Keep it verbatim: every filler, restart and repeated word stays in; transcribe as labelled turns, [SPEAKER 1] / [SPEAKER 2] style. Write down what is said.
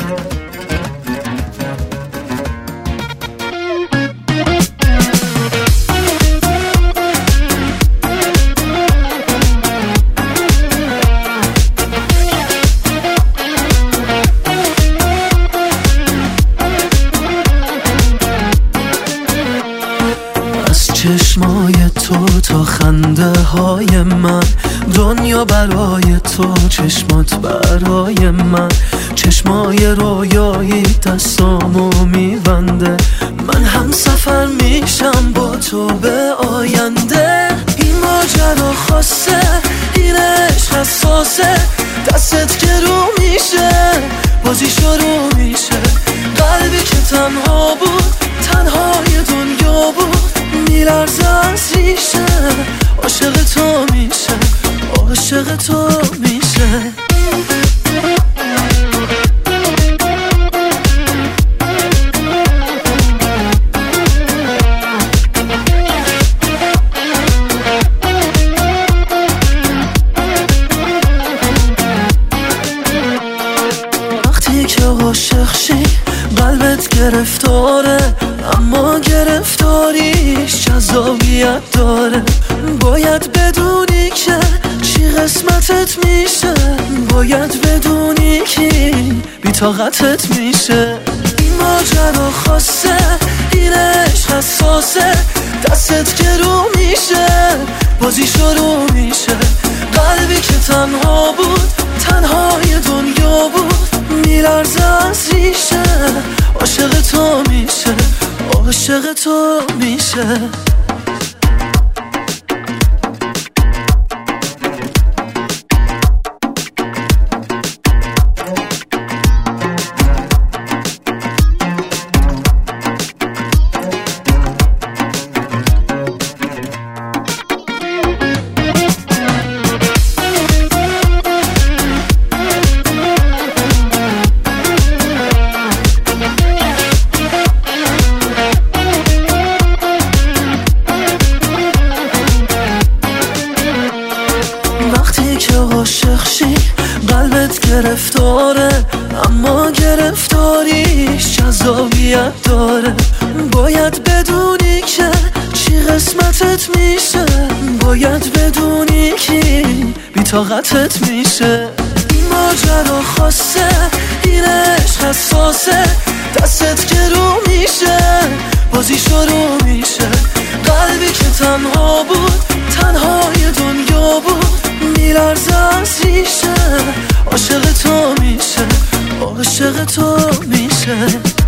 [SPEAKER 1] چشمای تو تا خنده های من، دنیا برای تو، چشمات برای من. چشمای رویایی دستامو میبنده، من هم سفر میشم با تو به آینده. این ماجرا خاصه، این عشق حساسه، دستت که رو میشه بازی شروع میشه. قلبی که تنها بود، تنهای دنیا بود، میلرزه از ریشه. عاشق تو میشه، عاشق تو میشه. وقتی که عاشق شی قلبت گرفتاره، اما گرفتاریش جذابیت داره. باید بدونی که چی قسمتت میشه، باید بدونی که بی طاقتت میشه. این ماجرا خاصه، این عشق حساسه، دستت که رو میشه بازی شروع میشه. قلبی که تنها بود، تنهای دنیا بود، میلرزه از ریشه. عاشق تو میشه، عاشق تو میشه. وقتی که عاشق شی قلبت گرفتاره، اما گرفتاریش جذابیت داره. باید بدونی که چی قسمتت میشه، باید بدونی که بی طاقتت میشه. این ماجرا خاصه، این عشق حساسه، دستت که رو میشه بازی شروع میشه. قلبی که تنها بود، تنهای دنیا بود، میلرزه از ریشه. عاشق تو میشه، عاشق تو میشه.